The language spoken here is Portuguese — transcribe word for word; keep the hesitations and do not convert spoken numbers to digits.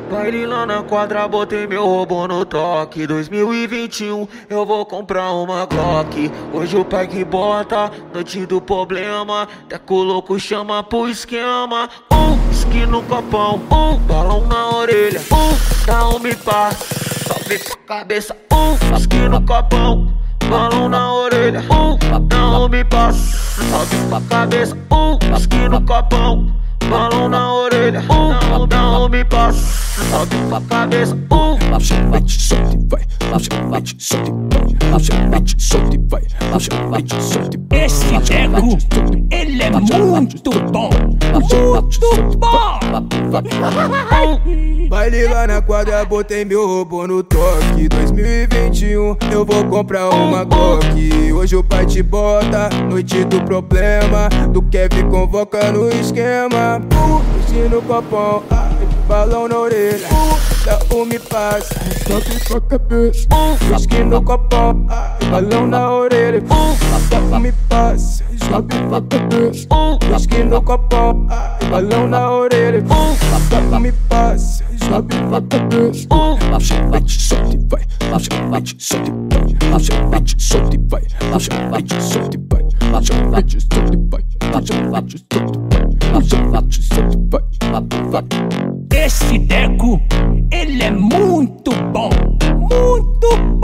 Baile lá na quadra, botei meu robô no toque. dois mil e vinte e um, eu vou comprar uma Glock. Hoje o pai que bota, noite do problema. Teco louco chama pro esquema. Um skin no copão, um balão na orelha. Um dá um me passa, sobe pra cabeça. Um skin no copão, balão na orelha. Um dá um me passa, sobe pra cabeça. Um skin no copão, balão na orelha. Um dá um me passa, sobe pra cabeça. Um Absolutamente solta e vai, absolutamente solta e vai, absolutamente solta e vai, absolutamente solta e vai. Esse Deco, ele é muito bom, muito bom. Baile lá na quadra, botei meu robô no toque. dois mil e vinte e um, eu vou comprar uma Glock. Hoje o pai te bota, noite do problema. Do Kevin convoca no esquema. Uh, no copão, ai, balão na orelha. Uh, dá um me passa, sobe pra cabeça. Uh, whisky no copão, ai, balão na orelha. Uh, dá um me passa, sobe pra cabeça. Uh, whisky no copão, ai, balão na orelha. Uh, dá um me passa, sobe pra cabeça. Uh, absolutamente solta e vai, absolutamente solta e vai, absolutamente solta e vai, absolutamente solta e vai, absolutamente solta e vai, absolutamente solta e vai, absolutamente solta e vai. Esse Deco, ele é muito bom, muito